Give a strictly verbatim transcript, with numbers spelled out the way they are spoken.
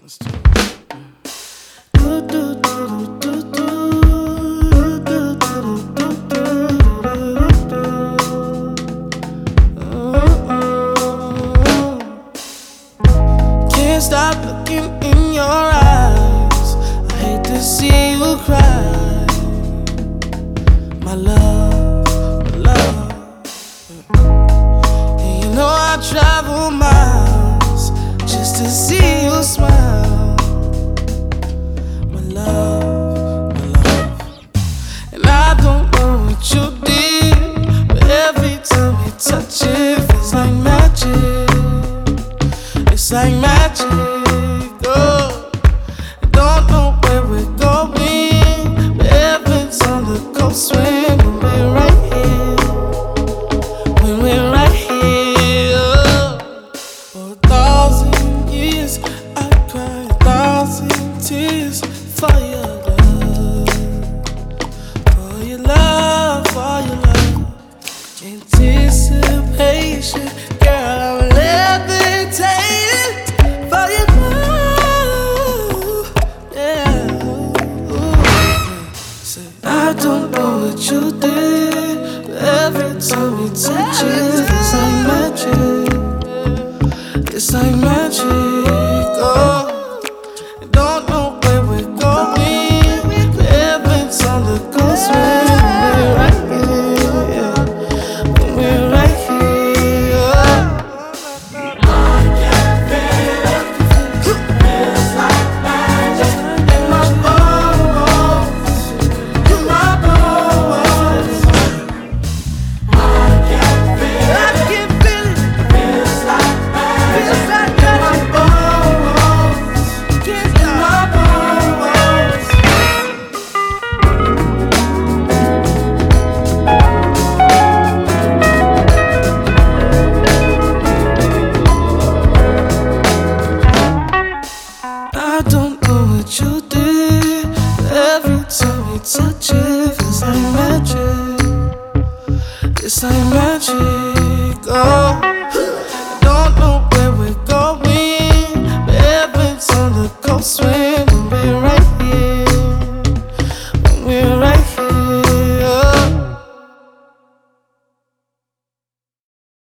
Let's do it. Do, do, do, do, do, do, do, do, do, do. Can't stop looking in your eyes. I hate to see you cry, my love, my love. And you know I travel miles just to see you smile, my love, my love. And I don't know what you did, but every time you touch it, feels like magic. It's like magic. Oh, I don't know where we're going, but heaven's on the coast when we're right here, when we're right here. Oh, for a thousand years I cry a thousand tears for your love, for your love, for your love. Anticipation, girl, I'm levitating for your love, yeah. Ooh. Say, I don't know what you did, but every time you touch it, it's like magic. It's like magic. Oh, I don't know where we're going, but heaven's on the coast when we're right here, yeah. When we're right here, oh. I can feel it. Feels like magic in my bones, in my bones. I can feel it. I can feel it. Feels like magic. Feels like magic in my bones, in my bones. I don't know what you did, but every time you touch it, feels like magic. It's like magic. Oh.